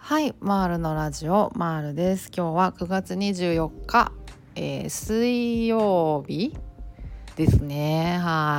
はい、マールのラジオマールです。今日は9月24日、水曜日ですね。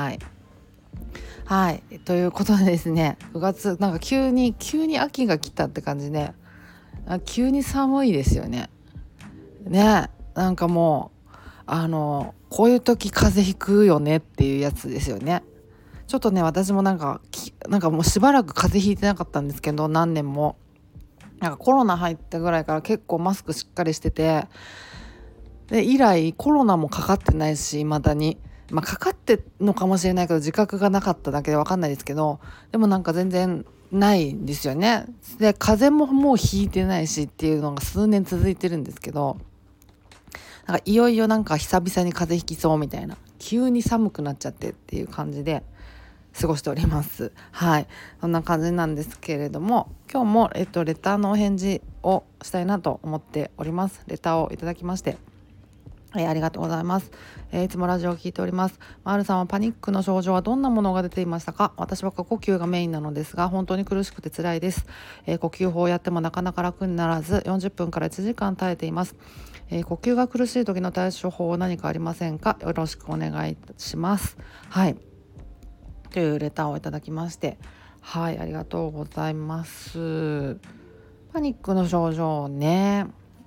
はい、ということでですね、9月なんか急に秋が来たって感じで、急に寒いですよね。なんかもうこういう時風邪ひくよねっていうやつですよね。ちょっとね、私もなんかもうしばらく風邪ひいてなかったんですけど、何年も。なんかコロナ入ったぐらいから結構マスクしっかりしてて、で以来コロナもかかってないし、未だにかかってんのかもしれないけど自覚がなかっただけで分かんないですけど、でもなんか全然ないんですよね。で風邪ももうひいてないしっていうのが数年続いてるんですけど、なんかいよいよなんか久々に風邪ひきそうみたいな、急に寒くなっちゃってっていう感じで過ごしております。はい、そんな感じなんですけれども、今日もレターのお返事をしたいなと思っております。レターをいただきまして、ありがとうございます。いつもラジオを聞いております。マールさんはパニックの症状はどんなものが出ていましたか？私は過呼吸がメインなのですが、本当に苦しくて辛いです。呼吸法をやってもなかなか楽にならず、40分から1時間耐えています。呼吸が苦しい時の対処法は何かありませんか？よろしくお願いします。はい、というレターをいただきまして、はい、ありがとうございます。パニックの症状ね、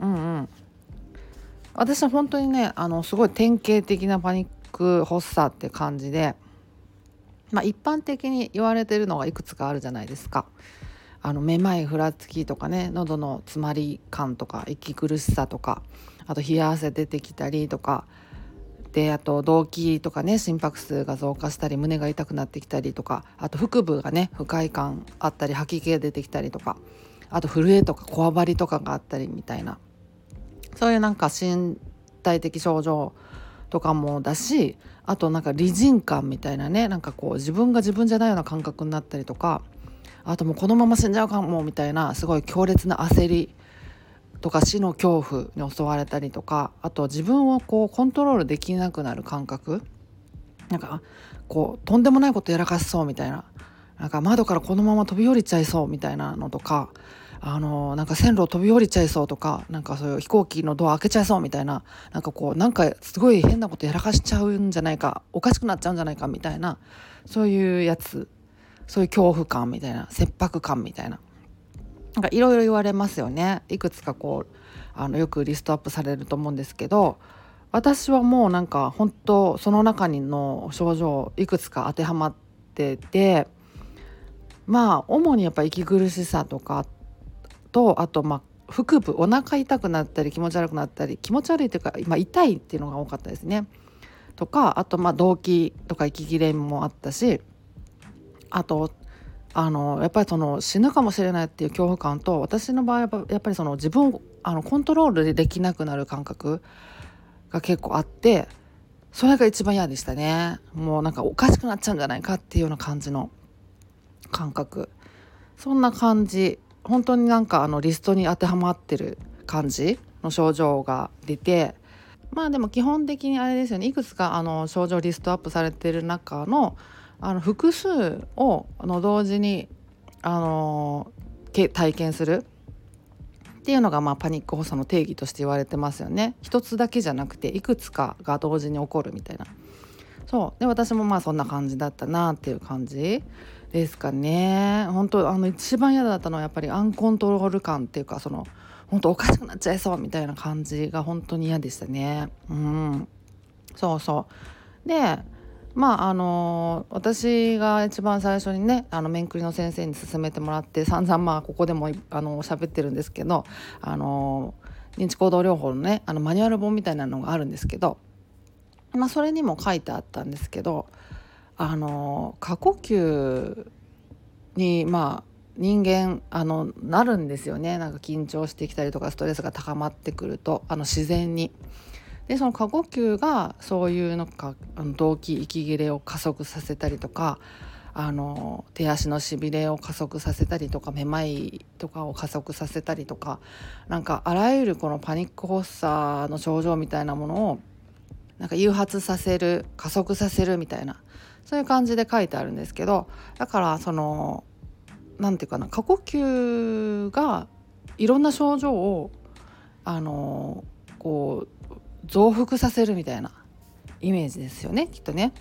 私は本当にね、すごい典型的なパニック発作って感じで、一般的に言われてるのがいくつかあるじゃないですか。めまい、ふらつきとかね、喉の詰まり感とか息苦しさとか、あと冷や汗出てきたりとかで、あと動悸とかね、心拍数が増加したり胸が痛くなってきたりとか、あと腹部がね不快感あったり吐き気が出てきたりとか、あと震えとかこわばりとかがあったりみたいな、そういうなんか身体的症状とかもだし、あとなんか離人感みたいなね、なんかこう自分が自分じゃないような感覚になったりとか、あともうこのまま死んじゃうかもみたいなすごい強烈な焦りとか死の恐怖に襲われたりとか、あと自分をこうコントロールできなくなる感覚、なんかこうとんでもないことやらかしそうみたいな、なんか窓からこのまま飛び降りちゃいそうみたいなのとか、なんか線路を飛び降りちゃいそうとか、なんかそういう飛行機のドア開けちゃいそうみたいな、なんかこうなんかすごい変なことやらかしちゃうんじゃないか、おかしくなっちゃうんじゃないかみたいな、そういうやつ、そういう恐怖感みたいな、切迫感みたいな、なんかいろいろ言われますよね。いくつかこうよくリストアップされると思うんですけど、私はもうなんか本当その中にの症状いくつか当てはまってて、主にやっぱ息苦しさとかと、あと腹部、お腹痛くなったり気持ち悪くなったり、気持ち悪いというか、痛いっていうのが多かったですね。とか、あと動悸とか息切れもあったし、あとやっぱりその死ぬかもしれないっていう恐怖感と、私の場合はやっぱりその自分をコントロールできなくなる感覚が結構あって、それが一番嫌でしたね。もうなんかおかしくなっちゃうんじゃないかっていうような感じの感覚、そんな感じ、本当になんかリストに当てはまってる感じの症状が出て、でも基本的にあれですよね、いくつか症状リストアップされてる中の複数を同時に体験するっていうのがパニック発作の定義として言われてますよね。一つだけじゃなくていくつかが同時に起こるみたいな。そうで、私もそんな感じだったなっていう感じですかね。本当一番嫌だったのはやっぱりアンコントロール感っていうか、その本当おかしくなっちゃいそうみたいな感じが本当に嫌でしたね。そうで、私が一番最初にね面食りの先生に勧めてもらって、散々ここでも喋ってるんですけど、認知行動療法のねマニュアル本みたいなのがあるんですけど、それにも書いてあったんですけど、過呼吸に人間なるんですよね。なんか緊張してきたりとかストレスが高まってくると自然に。でその過呼吸がそういうのか動悸息切れを加速させたりとか、手足のしびれを加速させたりとか、めまいとかを加速させたりとか、なんかあらゆるこのパニック発作の症状みたいなものをなんか誘発させる、加速させるみたいな、そういう感じで書いてあるんですけど、だからそのなんていうかな、過呼吸がいろんな症状をこう増幅させるみたいなイメージですよね、きっとね。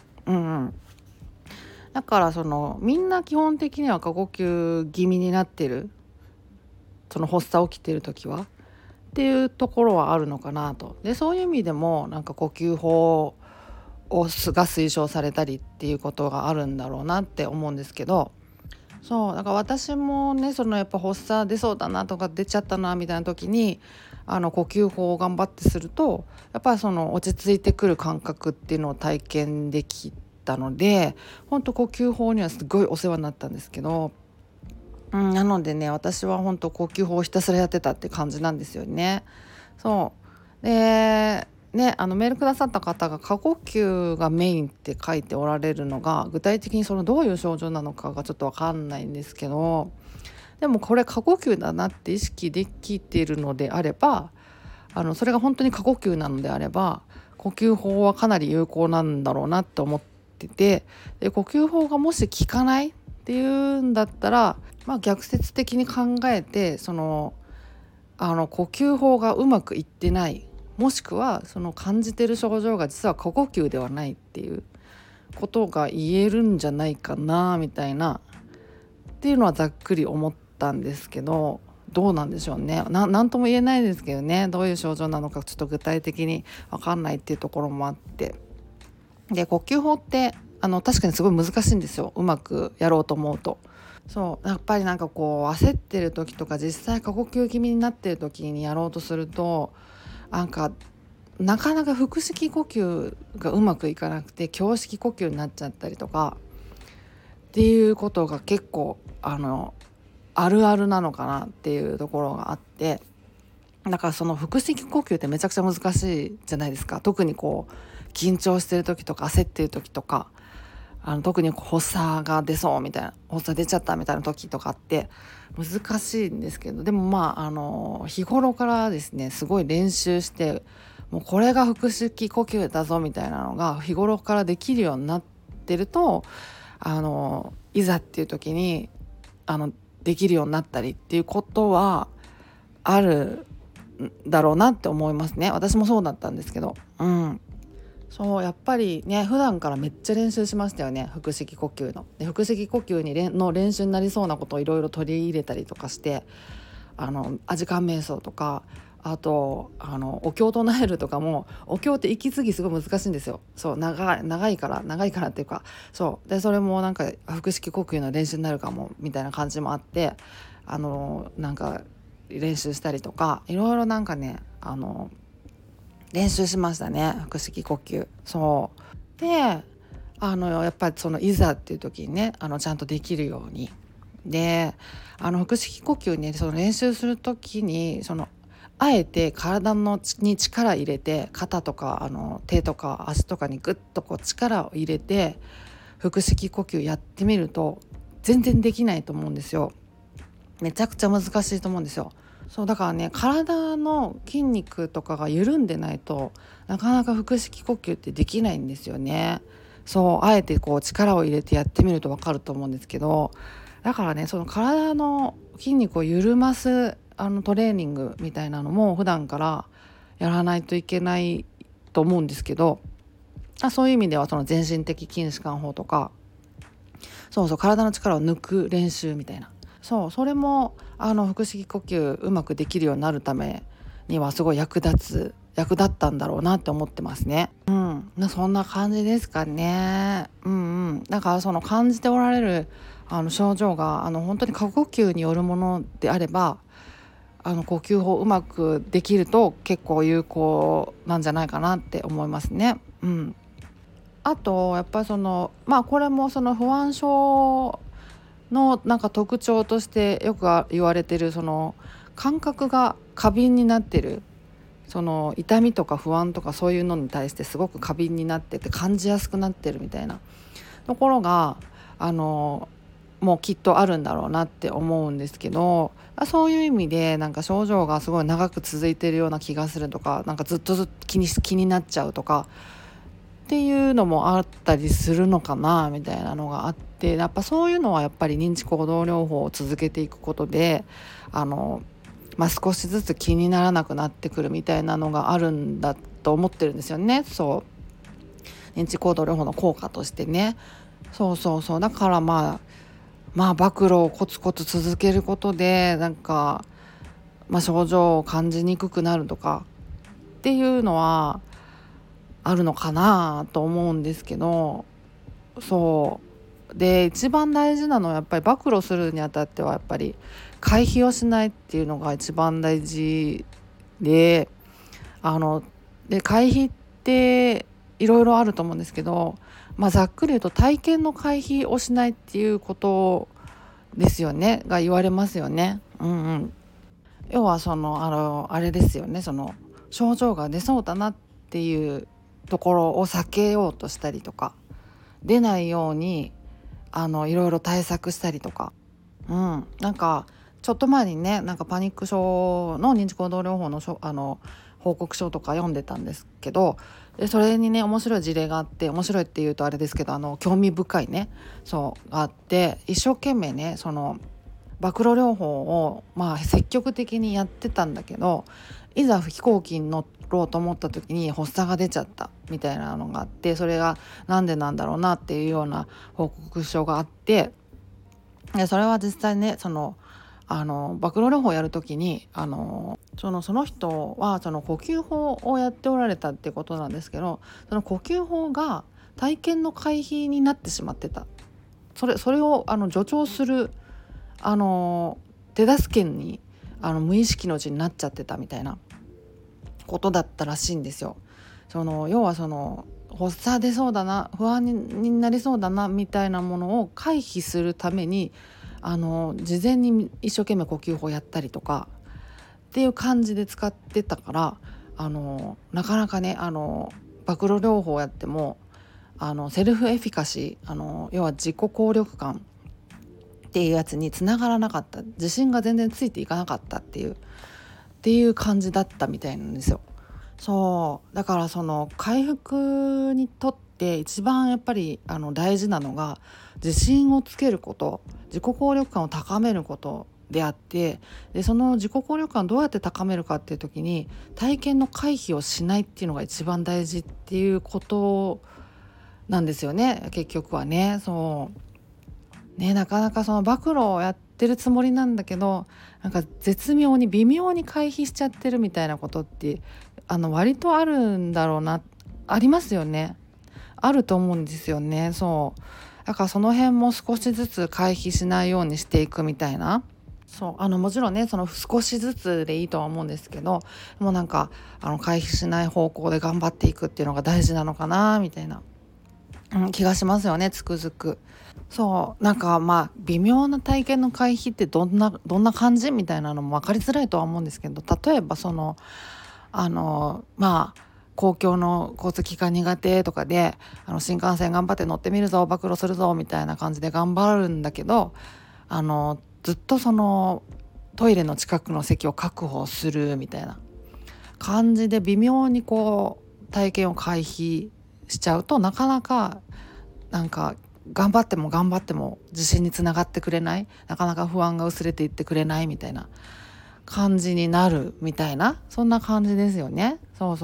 だからみんな基本的には過呼吸気味になってる、その発作起きてる時はっていうところはあるのかなと。でそういう意味でもなんか呼吸法が推奨されたりっていうことがあるんだろうなって思うんですけど、そうだから私もね、やっぱ発作出そうだなとか出ちゃったなみたいな時に呼吸法を頑張ってすると、やっぱり落ち着いてくる感覚っていうのを体験できたので、本当呼吸法にはすごいお世話になったんですけど、なのでね、私は本当呼吸法をひたすらやってたって感じなんですよね。そうでね、メールくださった方が過呼吸がメインって書いておられるのが、具体的にどういう症状なのかがちょっと分かんないんですけど、でもこれ過呼吸だなって意識できているのであれば、それが本当に過呼吸なのであれば、呼吸法はかなり有効なんだろうなって思ってて、で呼吸法がもし効かないっていうんだったら、逆説的に考えて呼吸法がうまくいってない、もしくは感じてる症状が実は過呼吸ではないっていうことが言えるんじゃないかなみたいなっていうのはざっくり思ったんですけど、どうなんでしょうね。なんとも言えないですけどね、どういう症状なのかちょっと具体的に分かんないっていうところもあって、で呼吸法って確かにすごい難しいんですよ、うまくやろうと思うと。そうやっぱりなんか焦ってる時とか、実際過呼吸気味になってる時にやろうとすると、なかなか腹式呼吸がうまくいかなくて胸式呼吸になっちゃったりとかっていうことが結構あるあるなのかなっていうところがあって、だから腹式呼吸ってめちゃくちゃ難しいじゃないですか。特に緊張してる時とか焦ってる時とか、特に発作が出そうみたいな、発作出ちゃったみたいな時とかって難しいんですけど、でも日頃からですね、すごい練習して、もうこれが腹式呼吸だぞみたいなのが日頃からできるようになってると、いざっていう時にできるようになったりっていうことはあるんだろうなって思いますね。私もそうだったんですけど、そうやっぱりね、普段からめっちゃ練習しましたよね、腹式呼吸の。で腹式呼吸の練習になりそうなことをいろいろ取り入れたりとかして、アジカン瞑想とか、あとお経唱えるとかも、お経って息継ぎすごい難しいんですよ。そう長いからっていうか、そうでそれもなんか腹式呼吸の練習になるかもみたいな感じもあって、なんか練習したりとか、いろいろなんかね練習しましたね、腹式呼吸。そうでやっぱりいざっていう時にねちゃんとできるように。で腹式呼吸ね、練習する時にあえて体に力入れて、肩とか手とか足とかにグッと力を入れて腹式呼吸やってみると全然できないと思うんですよ。めちゃくちゃ難しいと思うんですよ。そうだからね、体の筋肉とかが緩んでないとなかなか腹式呼吸ってできないんですよね。そうあえて力を入れてやってみると分かると思うんですけど、だからね、体の筋肉を緩ますトレーニングみたいなのも普段からやらないといけないと思うんですけど、そういう意味では全身的筋弛緩法とか、体の力を抜く練習みたいな、それも腹式呼吸うまくできるようになるためにはすごい役立ったんだろうなって思ってますね。そんな感じですかね。だから感じておられる症状が本当に過呼吸によるものであれば、呼吸法うまくできると結構有効なんじゃないかなって思いますね。あとやっぱりこれも不安症のなんか特徴としてよく言われてる感覚が過敏になってる、痛みとか不安とかそういうのに対してすごく過敏になってて感じやすくなってるみたいなところがもうきっとあるんだろうなって思うんですけど、そういう意味でなんか症状がすごい長く続いてるような気がするとか、なんかずっと気になっちゃうとかっていうのもあったりするのかなみたいなのがあって、やっぱそういうのはやっぱり認知行動療法を続けていくことで少しずつ気にならなくなってくるみたいなのがあるんだと思ってるんですよね。そう認知行動療法の効果としてね。そうだから暴露をコツコツ続けることで症状を感じにくくなるとかっていうのはあるのかなと思うんですけど、そうで一番大事なのはやっぱり暴露するにあたってはやっぱり回避をしないっていうのが一番大事で、回避っていろいろあると思うんですけど、ざっくり言うと体験の回避をしないっていうことですよねが言われますよね。要はあれですよね、症状が出そうだなっていうところを避けようとしたりとか、出ないようにいろいろ対策したりとか、ちょっと前にねパニック症の認知行動療法の報告書とか読んでたんですけど、それにね面白い事例があって、面白いっていうとあれですけど興味深いねがあって、一生懸命ね暴露療法を積極的にやってたんだけど、いざ飛行機に乗ろうと思った時に発作が出ちゃったみたいなのがあって、それがなんでなんだろうなっていうような報告書があって、それは実際ね暴露療法をやる時にその人は呼吸法をやっておられたってことなんですけど、その呼吸法が体験の回避になってしまってた。それを助長する手助けに無意識のうちになっちゃってたみたいなことだったらしいんですよ。要は発作出そうだな、不安になりそうだなみたいなものを回避するために事前に一生懸命呼吸法やったりとかっていう感じで使ってたから、なかなかね暴露療法をやってもセルフエフィカシー、要は自己効力感っていうやつにつながらなかった、自信が全然ついていかなかったっていう感じだったみたいなんですよ。だから回復にとって一番やっぱり大事なのが自信をつけること、自己効力感を高めることであって、でその自己効力感をどうやって高めるかっていう時に体験の回避をしないっていうのが一番大事っていうことなんですよね、結局はね。なかなか暴露をやってるつもりなんだけど、絶妙に微妙に回避しちゃってるみたいなことって割とあるんだろうな、ありますよね、あると思うんですよね。だからその辺も少しずつ回避しないようにしていくみたいな。もちろんね少しずつでいいとは思うんですけど、もう回避しない方向で頑張っていくっていうのが大事なのかなみたいな、気がしますよね、つくづく。微妙な体験の回避ってどんな感じみたいなのも分かりづらいとは思うんですけど、例えば公共の交通機関苦手とかで新幹線頑張って乗ってみるぞ、暴露するぞみたいな感じで頑張るんだけど、ずっとトイレの近くの席を確保するみたいな感じで微妙に体験を回避しちゃうと、なかなか頑張っても自信につながってくれない、なかなか不安が薄れていってくれないみたいな感じになるみたいな、そんな感じですよね。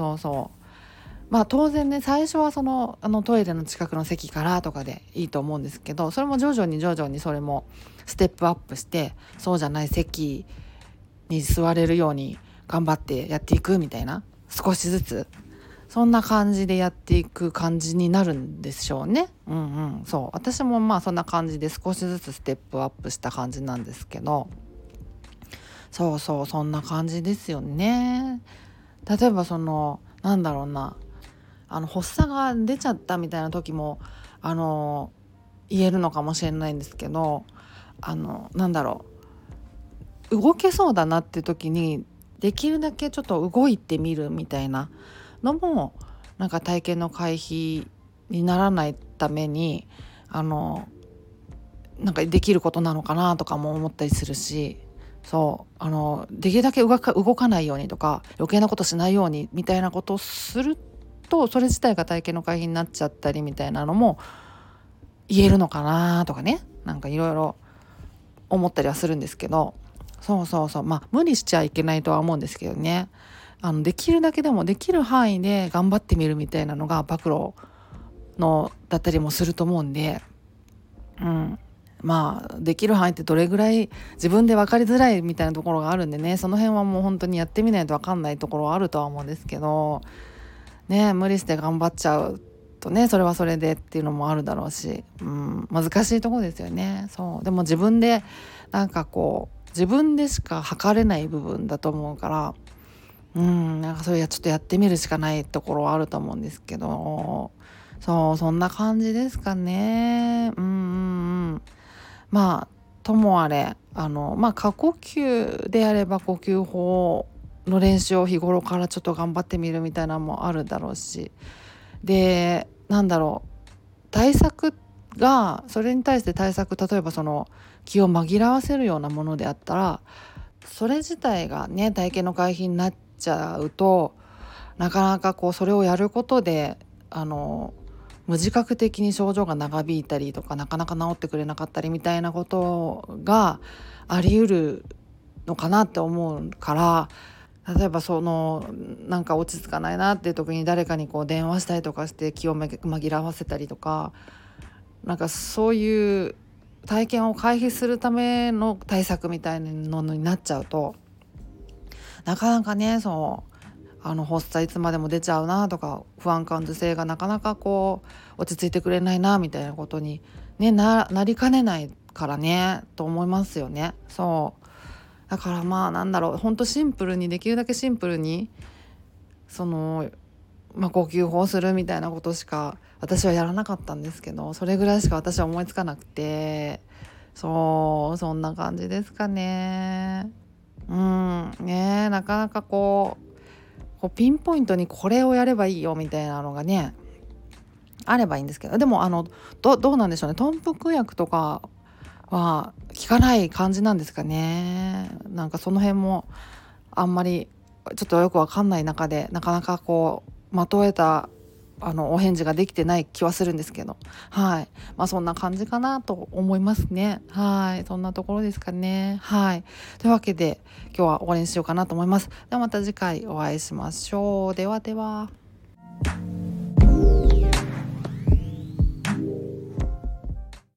当然ね最初はトイレの近くの席からとかでいいと思うんですけど、それも徐々にそれもステップアップして、そうじゃない席に座れるように頑張ってやっていくみたいな、少しずつそんな感じでやっていく感じになるんでしょうね。私もそんな感じで少しずつステップアップした感じなんですけど、そんな感じですよね。例えばなんだろうな、発作が出ちゃったみたいな時も言えるのかもしれないんですけど、動けそうだなって時にできるだけちょっと動いてみるみたいなのも体験の回避にならないためにできることなのかなとかも思ったりするし、できるだけ動かないようにとか余計なことしないようにみたいなことをすると、それ自体が体験の回避になっちゃったりみたいなのも言えるのかなとかね、いろいろ思ったりはするんですけど、 そうそうそう、まあ無理しちゃいけないとは思うんですけどね。できるだけでもできる範囲で頑張ってみるみたいなのが暴露のだったりもすると思うんで、まあできる範囲ってどれぐらい自分で分かりづらいみたいなところがあるんでね、その辺はもう本当にやってみないと分かんないところはあるとは思うんですけどね、無理して頑張っちゃうとね、それはそれでっていうのもあるだろうし、難しいところですよね。そうでも自分でなんかこう自分でしか測れない部分だと思うから、なんかそれちょっとやってみるしかないところはあると思うんですけど、そうそんな感じですかね。まあともあれ過呼吸であれば呼吸法の練習を日頃からちょっと頑張ってみるみたいなのもあるだろうし、で対策がそれに対して対策、例えばその気を紛らわせるようなものであったら、それ自体がね体型の回避になっちゃうと、なかなかこうそれをやることで無自覚的に症状が長引いたりとか、なかなか治ってくれなかったりみたいなことがあり得るのかなって思うから、例えばなんか落ち着かないなっていう時に誰かにこう電話したりとかして気を紛らわせたりとか、なんかそういう体験を回避するための対策みたいなのになっちゃうと、なかなかね発作いつまでも出ちゃうなとか、不安感受性がなかなかこう落ち着いてくれないなみたいなことに、なりかねないからねと思いますよね。そうだからほんとシンプルに、できるだけシンプルに呼吸法するみたいなことしか私はやらなかったんですけど、それぐらいしか私は思いつかなくて、そんな感じですかね。なかなかこうピンポイントにこれをやればいいよみたいなのがねあればいいんですけど、でもどうなんでしょうね、頓服薬とかは効かない感じなんですかね。なんかその辺もあんまりちょっとよくわかんない中で、なかなかこう的を得たお返事ができてない気はするんですけど、そんな感じかなと思いますね。そんなところですかね。というわけで今日は終わりにしようかなと思います。ではまた次回お会いしましょう。ではでは。